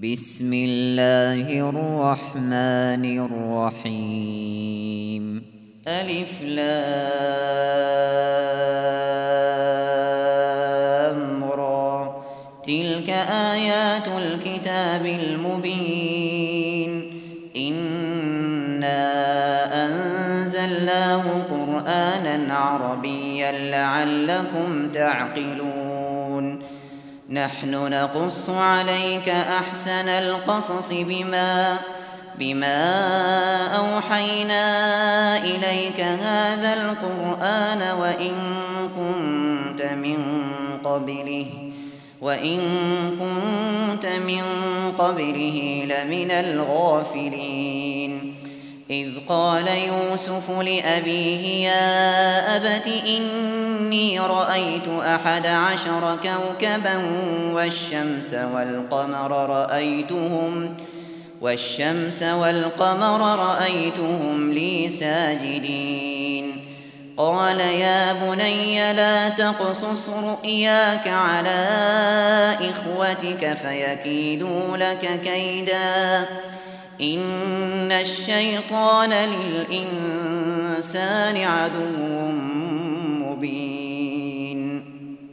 بسم الله الرحمن الرحيم ألف لام را تلك آيات الكتاب المبين إنا أنزلناه قرآنا عربيا لعلكم تعقلون نحن نقص عليك أحسن القصص بما أوحينا إليك هذا القرآن وإن كنت من قبله لمن الغافلين إذ قال يوسف لأبيه يا أبت إني رأيت 11 كوكبا والشمس والقمر رأيتهم لي ساجدين قال يا بني لا تقصص رؤياك على إخوتك فيكيدوا لك كيدا إن الشيطان للإنسان عدو مبين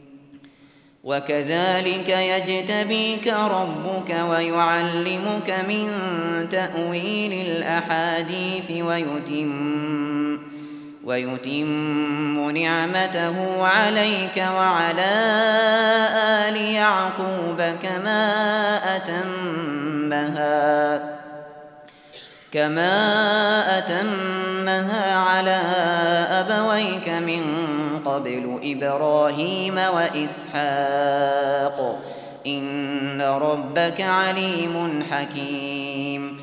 وكذلك يجتبيك ربك ويعلمك من تأويل الأحاديث ويتم نعمته عليك وعلى آل يعقوب كما أتمها على أبويك من قبل إبراهيم وإسحاق إن ربك عليم حكيم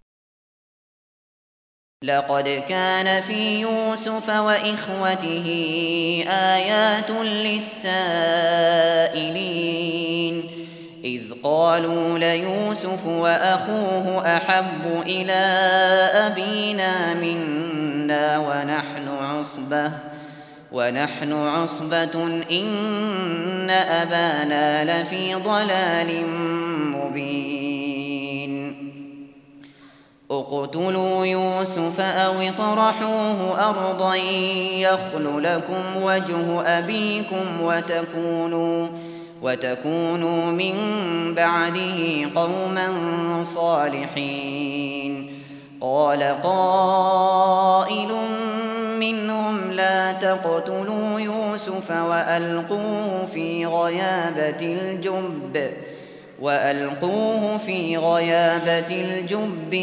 لقد كان في يوسف وإخوته آيات للسائلين إذ قالوا ليوسف وأخوه أحب إلى أبينا منا ونحن عصبة إن أبانا لفي ضلال مبين اقتلوا يوسف أو اطرحوه أرضا يخل لكم وجه أبيكم وتكونوا من بعده قوما صالحين قال قائل منهم لا تقتلوا يوسف وألقوه في غيابة الجب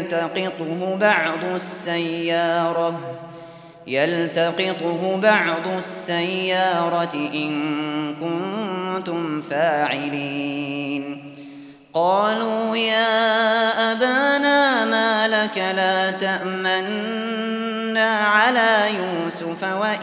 يلتقطه بعض السيارة إن كنتم فاعلين قالوا يا أبانا ما لك لا تأمنا على يوسف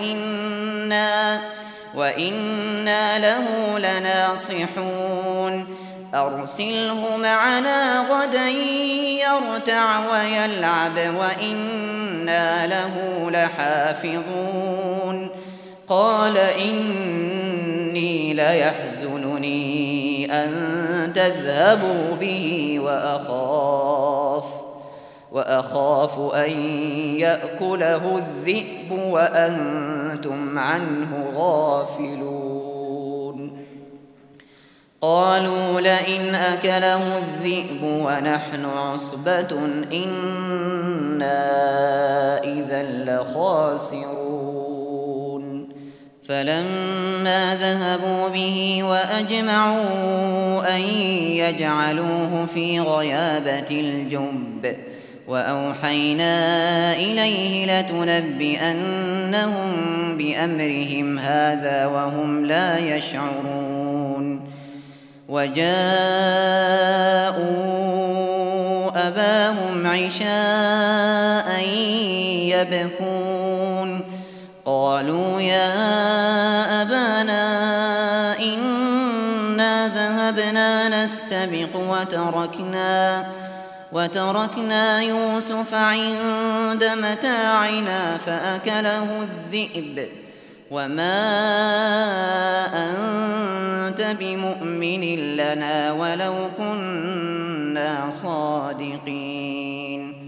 وإنا له لناصحون أرسله معنا غدا يرتع ويلعب وإنا له لحافظون قال إني ليحزنني أن تذهبوا به وأخاف أن يأكله الذئب وأنتم عنه غافلون قالوا لئن أكله الذئب ونحن عصبة إنا إذا لخاسرون فلما ذهبوا به وأجمعوا أن يجعلوه في غيابة الجب وأوحينا إليه لتنبئنهم بأمرهم هذا وهم لا يشعرون وجاءوا أباهم عشاء يبكون قالوا يا أبانا إنا ذهبنا نستبق وتركنا يوسف عند متاعنا فأكله الذئب وما أنت بمؤمن لنا ولو كنا صادقين.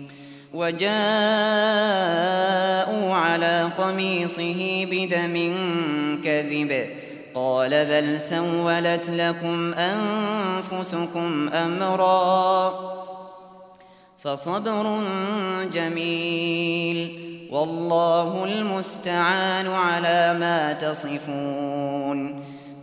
وجاءوا على قميصه بدم كذب قال بل سولت لكم أنفسكم أمرا فصبر جميل والله المستعان على ما تصفون.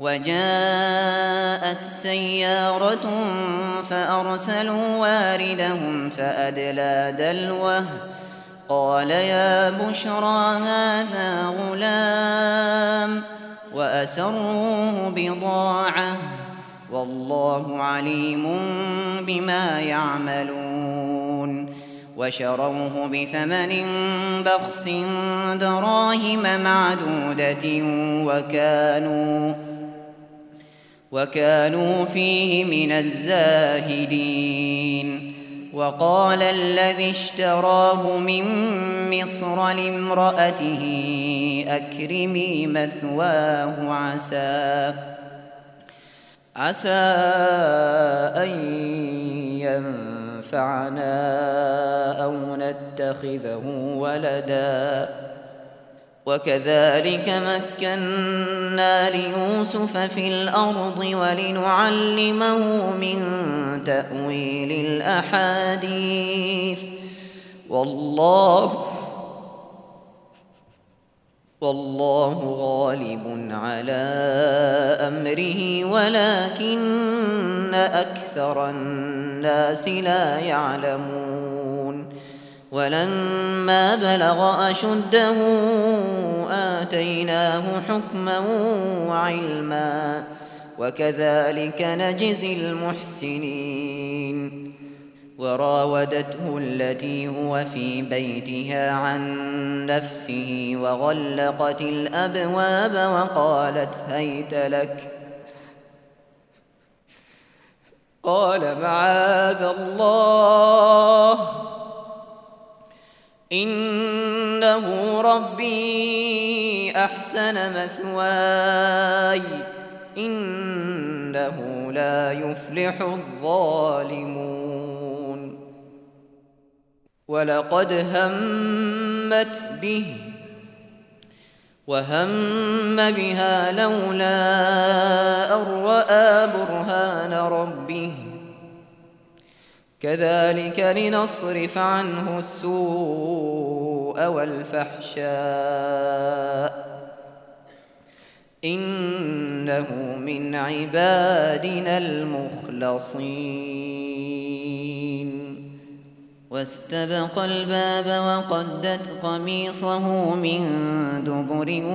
وجاءت سيارة فأرسلوا واردهم فأدلى دلوه قال يا بشرى هذا غلام وأسروه بضاعة والله عليم بما يعملون. وشروه بثمن بخس دراهم معدودة وكانوا فيه من الزاهدين. وقال الذي اشتراه من مصر لامرأته أكرمي مثواه عسى أن ينفعنا أو نتخذه ولدا. وكذلك مكنا ليوسف في الأرض ولنعلمه من تأويل الأحاديث والله غالب على أمره ولكن أكثر الناس لا يعلمون. ولما بلغ أشده آتيناه حكما وعلما وكذلك نجزي المحسنين. وراودته التي هو في بيتها عن نفسه وغلقت الأبواب وقالت هيت لك قال معاذ الله إنه ربي أحسن مثواي إنه لا يفلح الظالمون. ولقد همت به وهم بها لولا أن رأى برهان ربه كذلك لنصرف عنه السوء والفحشاء إنه من عبادنا المخلصين. واستبق الباب وقدت قميصه من دبر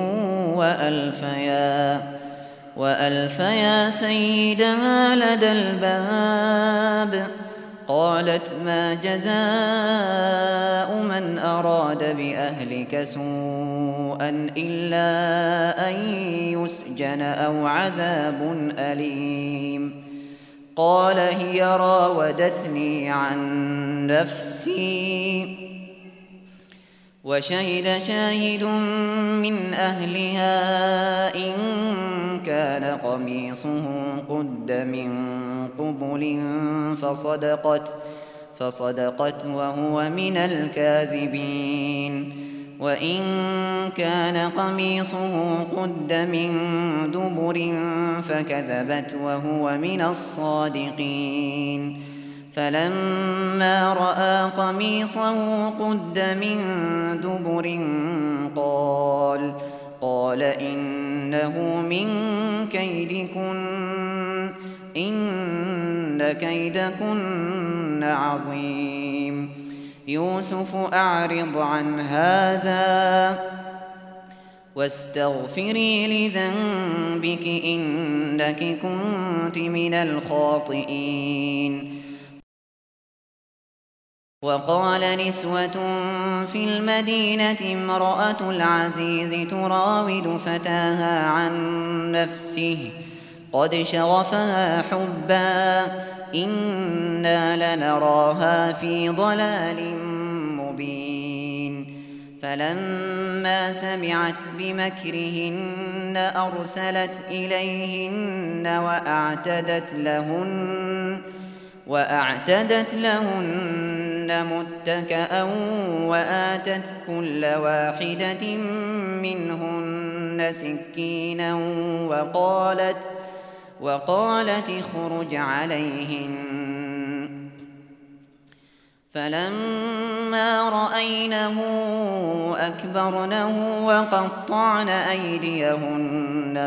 وألفيا سيدها لدى الباب قالت ما جزاء من أراد بأهلك سوءا إلا أن يسجن أو عذاب أليم. قال هي راودتني عن نفسي وشهد شاهد من أهلها إن كان قميصه قد من قبل فصدقت وهو من الكاذبين. وإن كان قميصه قد من دبر فكذبت وهو من الصادقين. فلما رأى قميصه قد من دبر قال إنه من كيدكن إن كيدكن عظيم. يوسف أعرض عن هذا واستغفري لذنبك إنك كنت من الخاطئين. وقال نسوة في المدينة امرأة العزيز تراود فتاها عن نفسه قد شغفها حبا إنا لنراها في ضلال مبين. فلما سمعت بمكرهن أرسلت إليهن وأعتدت لهن متكأ وآتت كل واحدة منهن سكينا وقالت اخرج عليهن. فلما رأينه أكبرنه وقطعن أيديهن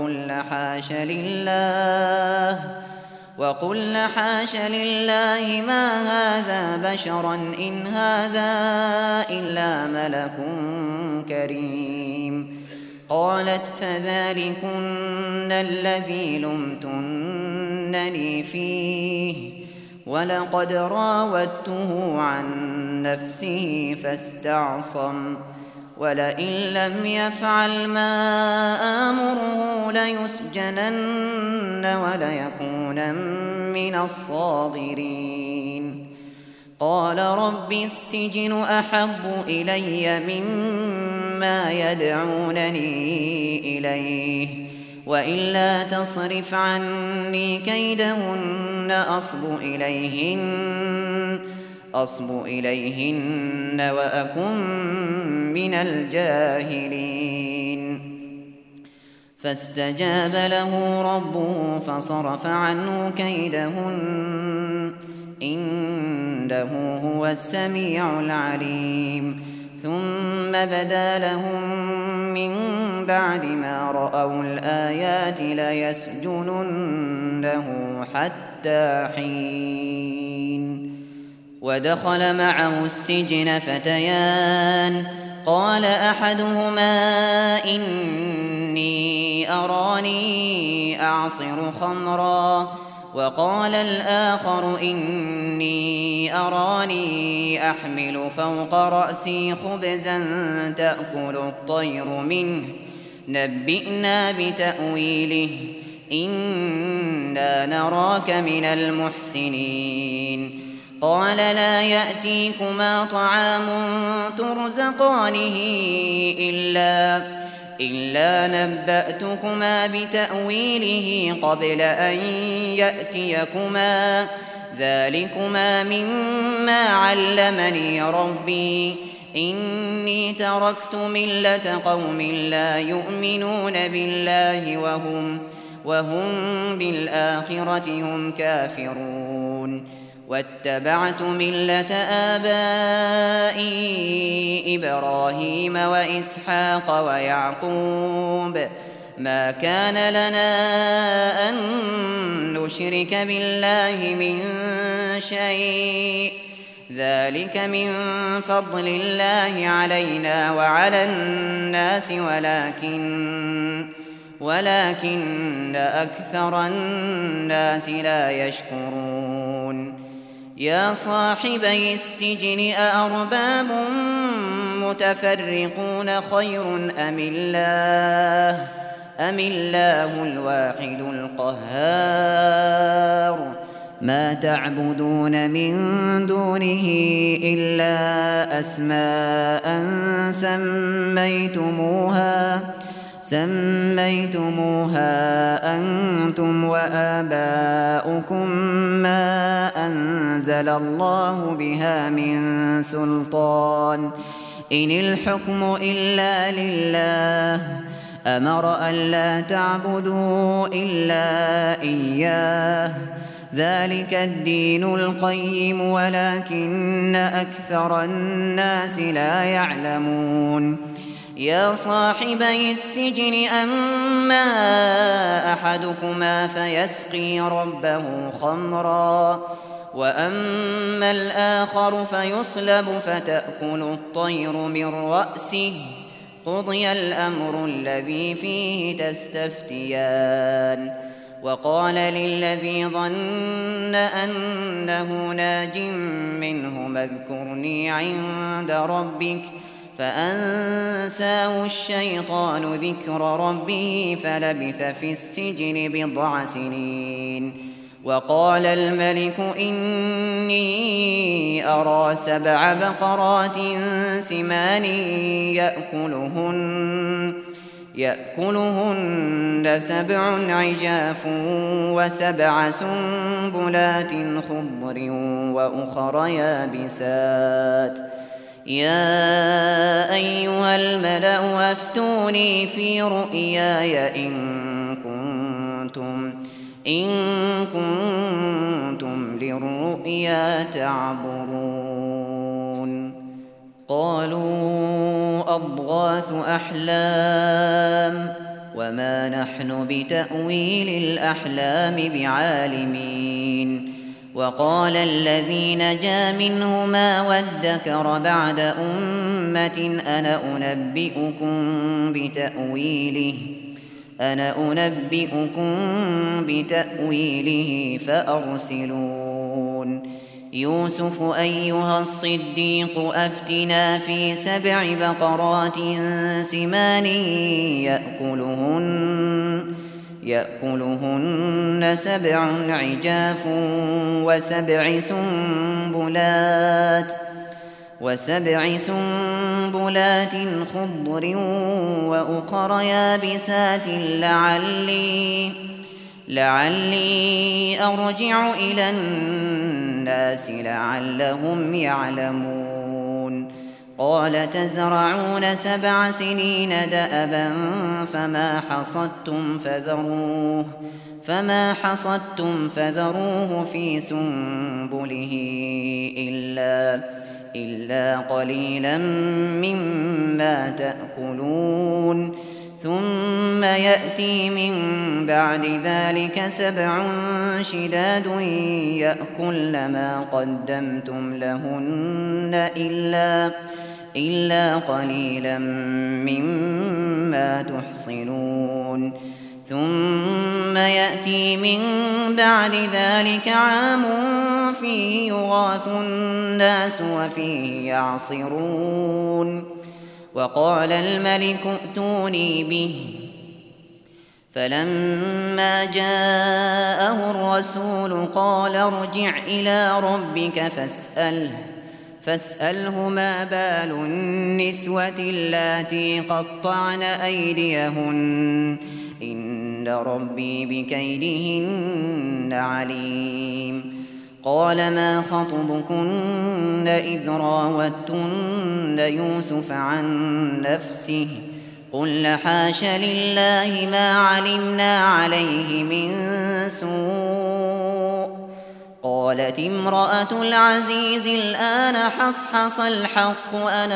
وقلن حاش لله ما هذا بشرا إن هذا إلا ملك كريم. قالت فذلكن الذي لمتنني فيه ولقد راودته عن نفسه فاستعصم ولئن لم يفعل ما آمره ليسجنن وليكونن من الصاغرين. قال رب السجن أحب إلي مما يدعونني إليه وإلا تصرف عني كيدهن أصب إليهن وأكن من الجاهلين. فاستجاب له ربه فصرف عنه كيدهن إنه هو السميع العليم. ثم بدا لهم من بعد ما رأوا الآيات ليسجننه حتى حين. ودخل معه السجن فتيان قال أحدهما إني أراني أعصر خمرا وقال الآخر إني أراني أحمل فوق رأسي خبزا تأكل الطير منه نبئنا بتأويله إنا نراك من المحسنين. قال لا يأتيكما طعام ترزقانه إلا نبأتكما بتأويله قبل أن يأتيكما ذلكما مما علمني ربي إني تركت ملة قوم لا يؤمنون بالله وهم بالآخرة هم كافرون. واتبعت ملة آبائي إبراهيم وإسحاق ويعقوب ما كان لنا أن نشرك بالله من شيء ذلك من فضل الله علينا وعلى الناس ولكن أكثر الناس لا يشكرون. يا صاحبي السجن أأرباب متفرقون خير أم الله الواحد القهار. ما تعبدون من دونه إلا أسماء سميتموها أنتم وآباؤكم ما أنزل الله بها من سلطان إن الحكم إلا لله أمر ألا تعبدوا إلا إياه ذلك الدين القيم ولكن أكثر الناس لا يعلمون. يا صاحبي السجن أما أحدكما فيسقي ربه خمرا وأما الآخر فيصلب فتأكل الطير من رأسه قضي الأمر الذي فيه تستفتيان. وقال للذي ظن أنه ناج منه اذكرني عند ربك فأنساه الشيطان ذكر ربه فلبث في السجن بضع سنين. وقال الملك إني أرى 7 بقرات سمان يأكلهن 7 عجاف و7 سنبلات خضر وأخر يابسات يا أيها الملأ أفتوني في رؤياي إن كنتم للرؤيا تعبرون. قالوا أضغاث أحلام وما نحن بتأويل الأحلام بعالمين. وقال الذي نجا منهما وادكر بعد أمة أنا أنبئكم بتأويله فأرسلون. يوسف أيها الصديق أفتنا في 7 بقرات سمان يأكلهن 7 عجاف و7 سنبلات خضر وأخر يابسات لعلي أرجع إلى الناس لعلهم يعلمون. قال تزرعون 7 سنين دأبا فما حصدتم فذروه في سنبله إلا قليلا مما تأكلون. ثم يأتي من بعد ذلك 7 شداد يأكلن ما قدمتم لهن إلا قليلا مما تحصنون. ثم يأتي من بعد ذلك عام فيه يغاث الناس وفيه يعصرون. وقال الملك ائتوني به. فلما جاءه الرسول قال ارجع إلى ربك فاسأله ما بال النسوة اللاتي قطعن أيديهن إن ربي بكيدهن عليم. قال ما خطبكن إذ راوتن يوسف عن نفسه قلن حاش لله ما علمنا عليه من سوء. قالت امرأة العزيز الآن حصحص الحق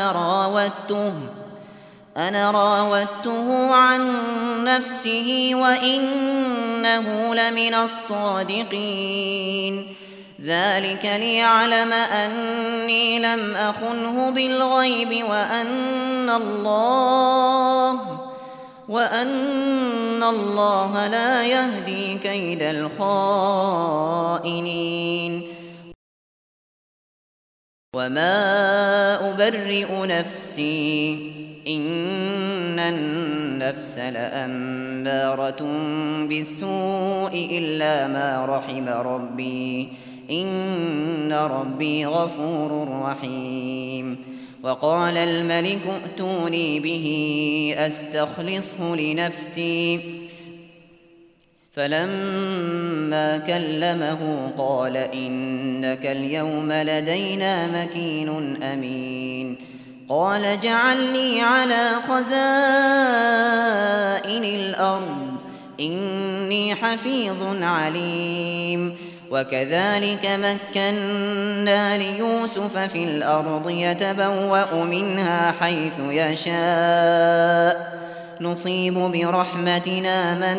أنا راودته عن نفسه وإنه لمن الصادقين. ذلك ليعلم أني لم أخنه بالغيب وأن الله لا يهدي كيد الخائنين. وما أبرئ نفسي إن النفس لأمارة بالسوء إلا ما رحم ربي إن ربي غفور رحيم. وقال الملك ائتوني به أستخلصه لنفسي. فلما كلمه قال إنك اليوم لدينا مكين أمين. قال اجعلني على خزائن الأرض إني حفيظ عليم. وكذلك مكنا ليوسف في الأرض يتبوأ منها حيث يشاء نصيب برحمتنا من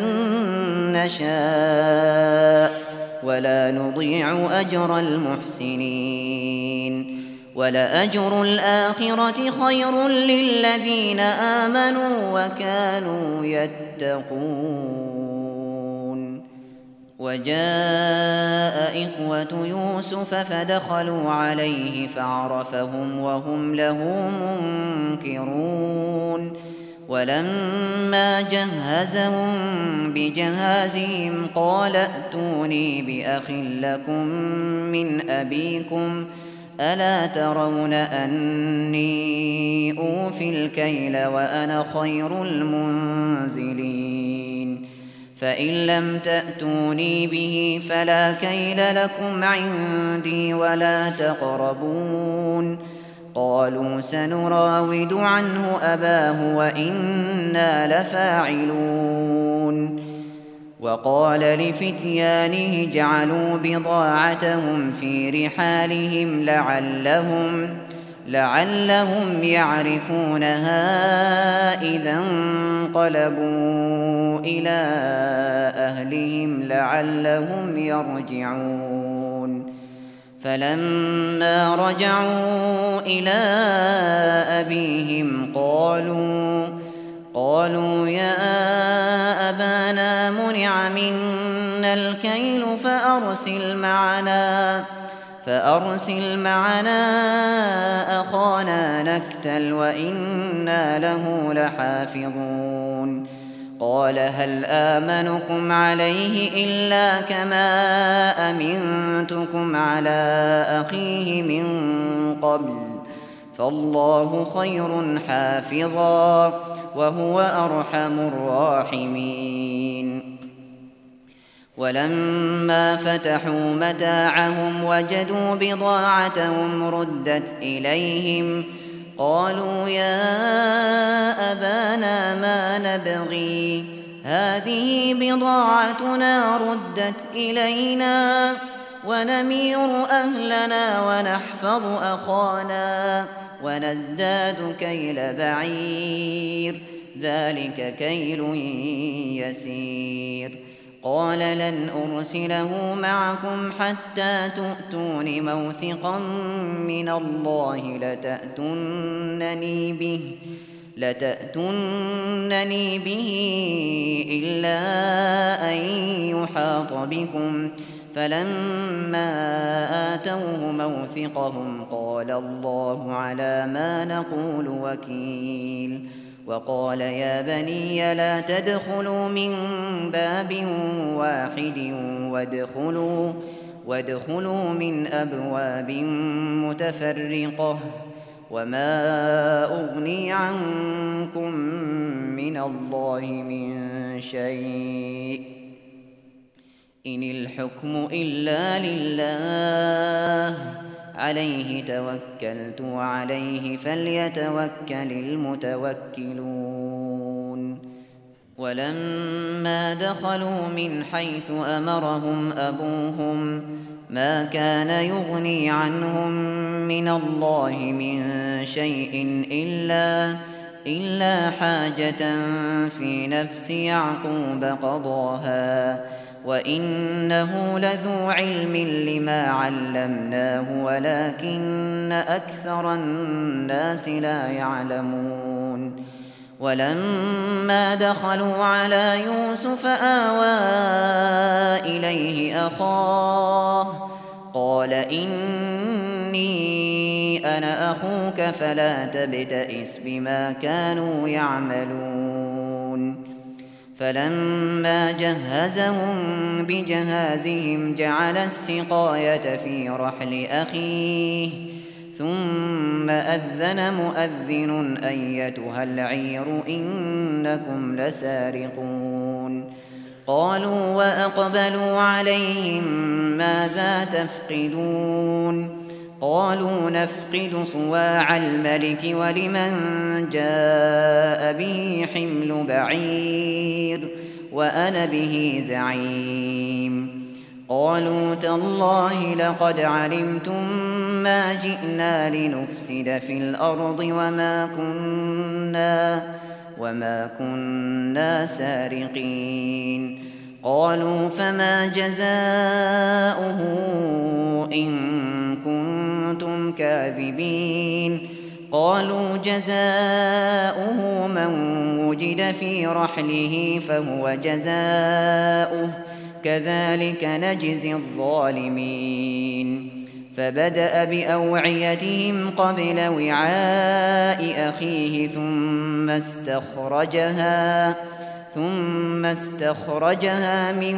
نشاء ولا نضيع أجر المحسنين. ولأجر الآخرة خير للذين آمنوا وكانوا يتقون. وجاء إخوة يوسف فدخلوا عليه فعرفهم وهم له منكرون. ولما جهزهم بجهازهم قال ائتوني بأخ لكم من أبيكم ألا ترون أني أوفي الكيل وأنا خير المنزلين فإن لم تأتوني به فلا كيل لكم عندي ولا تقربون قالوا سنراود عنه أباه وإنا لفاعلون وقال لفتيانه اجعلوا بضاعتهم في رحالهم لعلهم يعرفونها إذا انقلبوا إلى أهلهم لعلهم يرجعون فلما رجعوا إلى أبيهم قالوا يا أبانا منع منا الكيل فأرسل معنا أخانا نكتل وإنا له لحافظون قال هل آمنكم عليه إلا كما أمنتكم على أخيه من قبل فالله خير حافظا وهو أرحم الراحمين ولما فتحوا متاعهم وجدوا بضاعتهم ردت إليهم قالوا يا أبانا ما نبغي هذه بضاعتنا ردت إلينا ونمير أهلنا ونحفظ أخانا ونزداد كيل بعير ذلك كيل يسير قال لن أرسله معكم حتى تؤتون موثقا من الله لتأتونني به إلا أن يحاط بكم فلما آتوه موثقهم قال الله على ما نقول وكيل وقال يا بني لا تدخلوا من باب واحد وادخلوا من أبواب متفرقة وما أغني عنكم من الله من شيء إن الحكم إلا لله عليه توكلت وعليه فليتوكل المتوكلون ولما دخلوا من حيث أمرهم أبوهم ما كان يغني عنهم من الله من شيء إلا حاجة في نفس يعقوب قضاها وإنه لذو علم لما علمناه ولكن أكثر الناس لا يعلمون ولما دخلوا على يوسف آوى إليه أخاه قال إني أنا أخوك فلا تبتئس بما كانوا يعملون فلما جهزهم بجهازهم جعل السقاية في رحل أخيه ثم أذن مؤذن أيتها العير إنكم لسارقون قالوا وأقبلوا عليهم ماذا تفقدون قالوا نفقد صواع الملك ولمن جاء به حمل بعير وأنا به زعيم قالوا تالله لقد علمتم ما جئنا لنفسد في الأرض وما كنا سارقين قالوا فما جزاؤه إن كنتم كاذبين قالوا جزاؤه من وجد في رحله فهو جزاؤه كذلك نجزي الظالمين فبدأ بأوعيتهم قبل وعاء أخيه ثم استخرجها من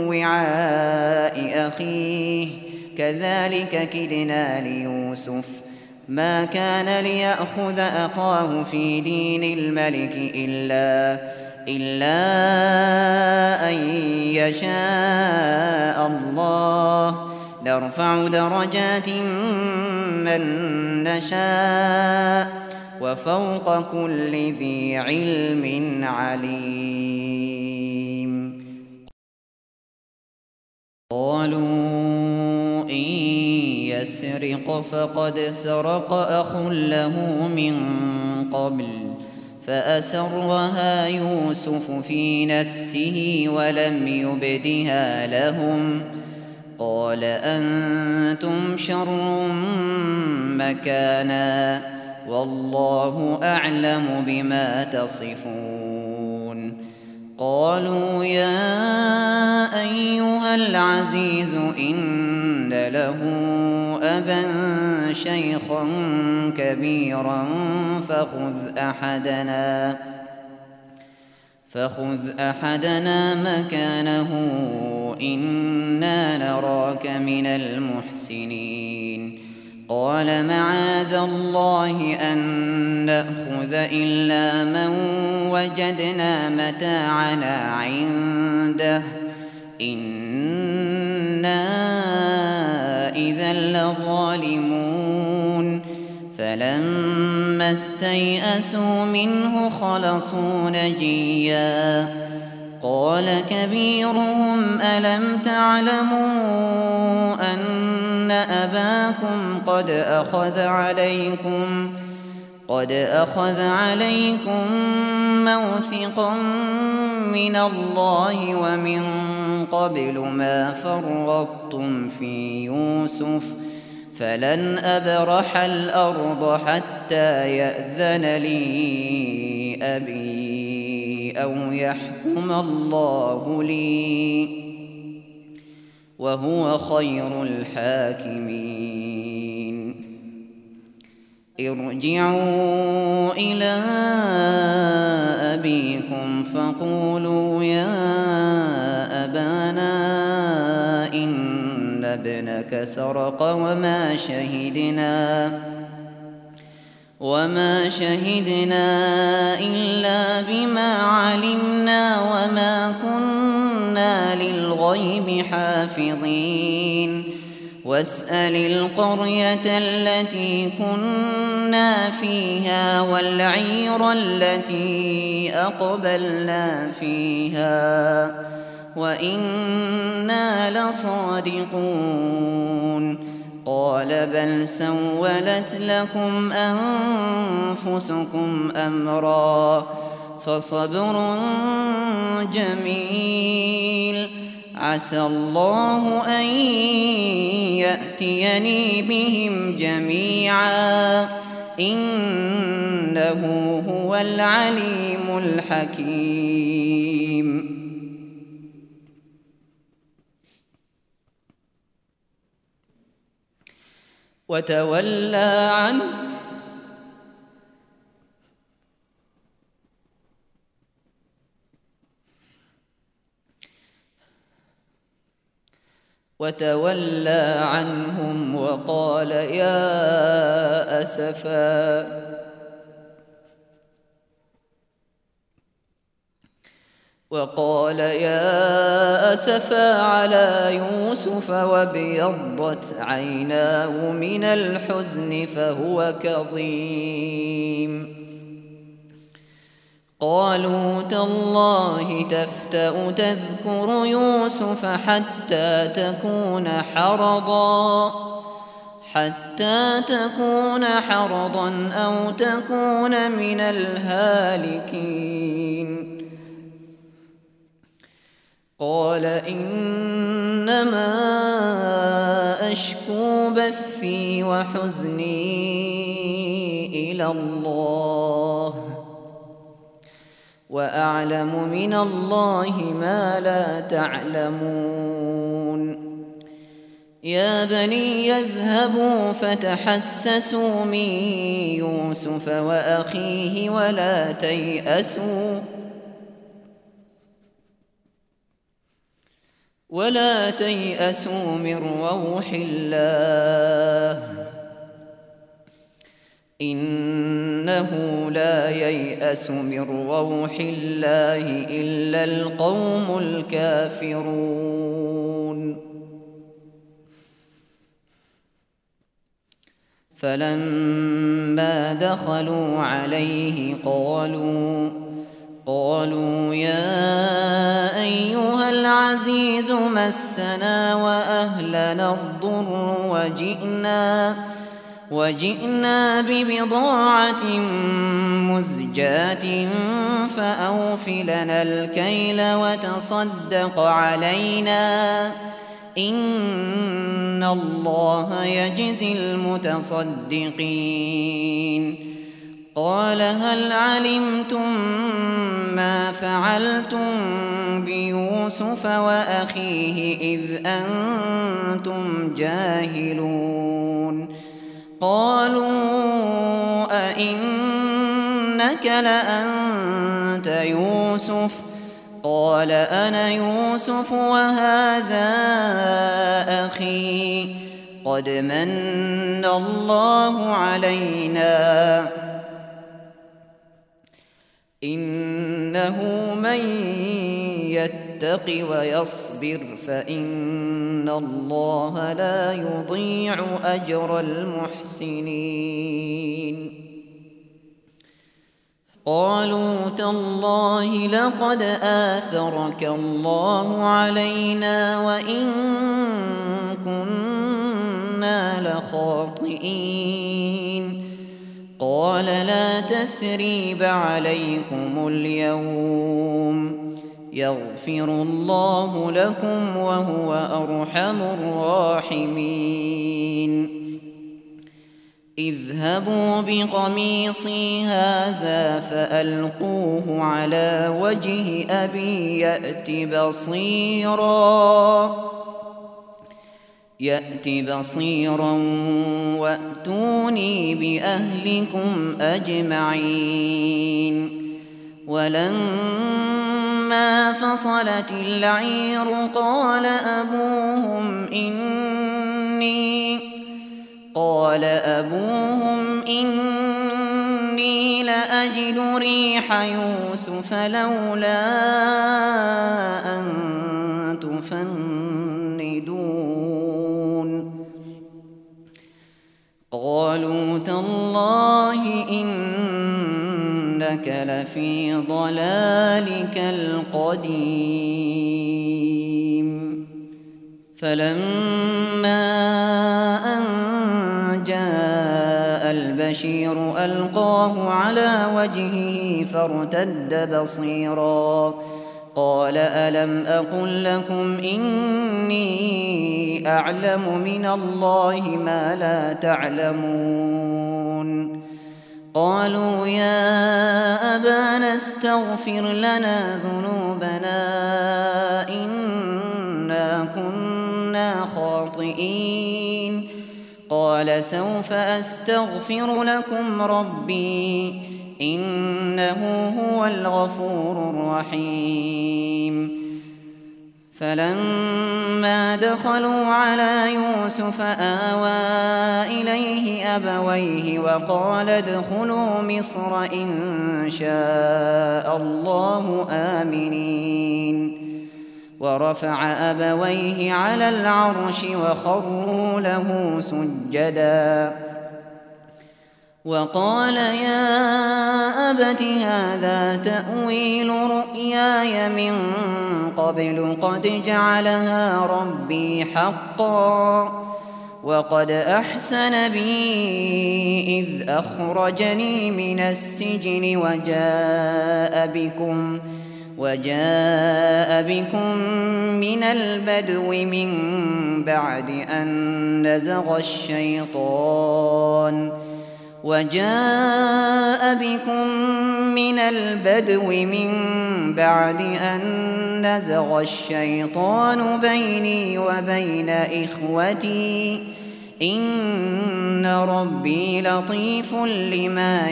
وعاء أخيه كذلك كدنا ليوسف ما كان ليأخذ أخاه في دين الملك إلا أن يشاء الله نرفع درجات من نشاء وفوق كل ذي علم عليم. قالوا إن يسرق فقد سرق أخ له من قبل فأسرها يوسف في نفسه ولم يبدها لهم قال أنتم شر مكانا والله أعلم بما تصفون. قالوا يا أيها العزيز إن له أبا شيخا كبيرا فخذ أحدنا مكانه إنا نراك من المحسنين. قال معاذ الله أن نأخذ إلا من وجدنا متاعنا عنده إنا إذا لظالمون. فلما استيئسوا منه خلصوا نجيا قال كبيرهم ألم تعلموا أن أباكم قد أخذ عليكم موثقا من الله ومن قبل ما فرطتم في يوسف فلن أبرح الأرض حتى يأذن لي أبي أو يحكم الله لي وهو خير الحاكمين. ارجعوا إلى أبيكم فقولوا يا أبانا إن ابنك سرق وما شهدنا إلا بما علمنا وما كنا للغيب حافظين. واسأل القرية التي كنا فيها والعير التي أقبلنا فيها وإنا لصادقون. قال بل سولت لكم أنفسكم أمرا فصبر جميل عسى الله أن يأتيني بهم جميعا إنه هو العليم الحكيم. وتولى عنهم وقال يا أسفا على يوسف وابيضت عيناه من الحزن فهو كظيم. قالوا تالله تفتأ تذكر يوسف حتى تكون حرضا أو تكون من الهالكين. قال إنما أشكو بثي وحزني إلى الله وأعلم من الله ما لا تعلمون. يا بني اذهبوا فتحسسوا من يوسف وأخيه ولا تيأسوا من روح الله إنه لا ييأس من روح الله إلا القوم الكافرون. فلما دخلوا عليه قالوا يا أيها العزيز مسنا وأهلنا الضر وجئنا ببضاعة مزجاة فأوف لنا الكيل وتصدق علينا إن الله يجزي المتصدقين. قال هل علمتم ما فعلتم بيوسف وأخيه إذ أنتم جاهلون؟ قالوا أئنك لأنت يوسف؟ قال أنا يوسف وهذا أخي قد من الله علينا إنه من يتق ويصبر فإن الله لا يضيع أجر المحسنين. قالوا تالله لقد آثرك الله علينا وإن كنا لخاطئين. قال لا تثريب عليكم اليوم يغفر الله لكم وهو أرحم الراحمين. اذهبوا بقميصي هذا فألقوه على وجه أبي يأت بصيرا وأتوني بأهلكم أجمعين. ولما فصلت العير قال أبوهم إني لأجد ريح يوسف لولا أن تفندون. قالوا تالله إنك لفي ضلالك القديم. فلما أن جاء البشير ألقاه على وجهه فارتد بصيرا قال ألم أقل لكم إني أعلم من الله ما لا تعلمون. قالوا يا أبانا استغفر لنا ذنوبنا إنا كنا خاطئين. قال سوف أستغفر لكم ربي إنه هو الغفور الرحيم. فلما دخلوا على يوسف آوى إليه أبويه وقال ادخلوا مصر إن شاء الله آمنين. ورفع أبويه على العرش وخروا له سجدا وقال يا أبت هذا تأويل رؤياي من قبل قد جعلها ربي حقا وقد أحسن بي إذ أخرجني من السجن وجاء بكم من البدو من بعد أن نزغ الشيطان نزغ الشيطان بيني وبين إخوتي إن ربي لطيف لما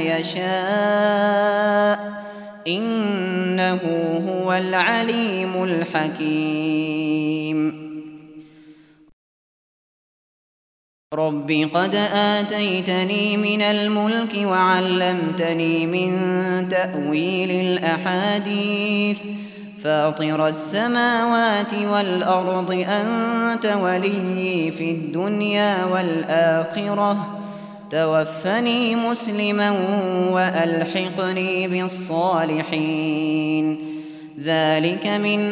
يشاء إنه هو العليم الحكيم. رب قد آتيتني من الملك وعلمتني من تأويل الأحاديث فاطر السماوات والأرض أنت وليي في الدنيا والآخرة توفني مسلما وألحقني بالصالحين. ذلك من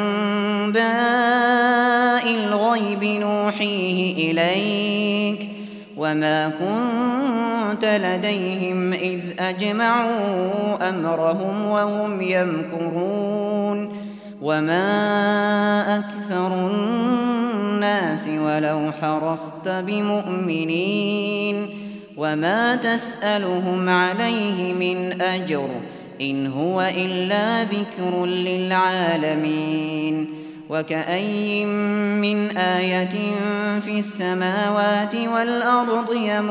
أنباء الغيب نوحيه إليك وما كنت لديهم إذ أجمعوا أمرهم وهم يمكرون وما أكثر الناس ولو حرصت بمؤمنين وما تسألهم عليه من أجر إن هو إلا ذكر للعالمين. وكأي من آية في السماوات والأرض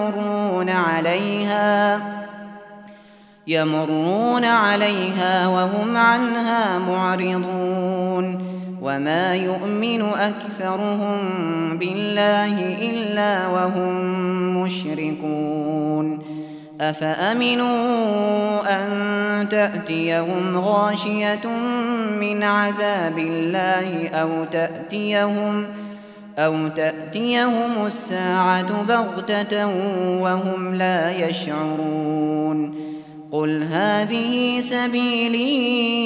يمرون عليها وهم عنها معرضون وما يؤمن أكثرهم بالله إلا وهم مشركون. أفأمنوا أن تأتيهم غاشية من عذاب الله أو تأتيهم الساعة بغتة وهم لا يشعرون. قل هذه سبيلي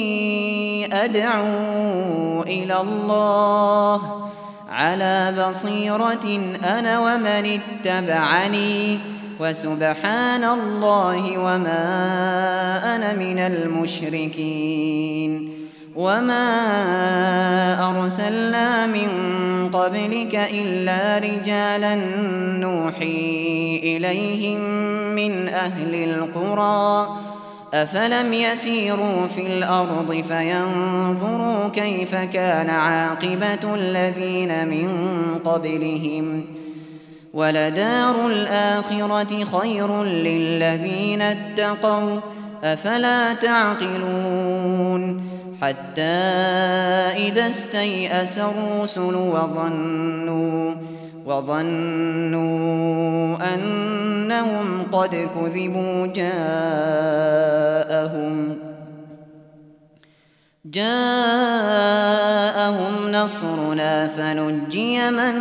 أدعو إلى الله على بصيرة أنا ومن اتبعني وسبحان الله وما أنا من المشركين. وما أرسلنا من قبلك إلا رجالا نوحي إليهم من أهل القرى أفلم يسيروا في الأرض فينظروا كيف كان عاقبة الذين من قبلهم ولدار الآخرة خير للذين اتقوا أفلا تعقلون. حتى إذا استيأس الرسل وظنوا أنهم قد كذبوا جاءهم نصرنا فنجي من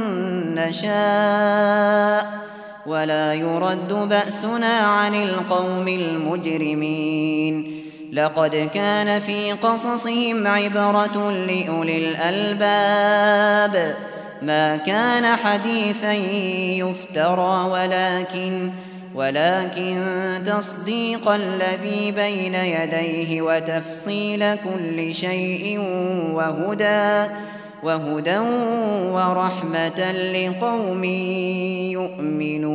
نشاء ولا يرد بأسنا عن القوم المجرمين. لقد كان في قصصهم عبرة لأولي الألباب ما كان حديثا يفترى ولكن تصديق الذي بين يديه وتفصيل كل شيء وهدى ورحمة لقوم يؤمنون.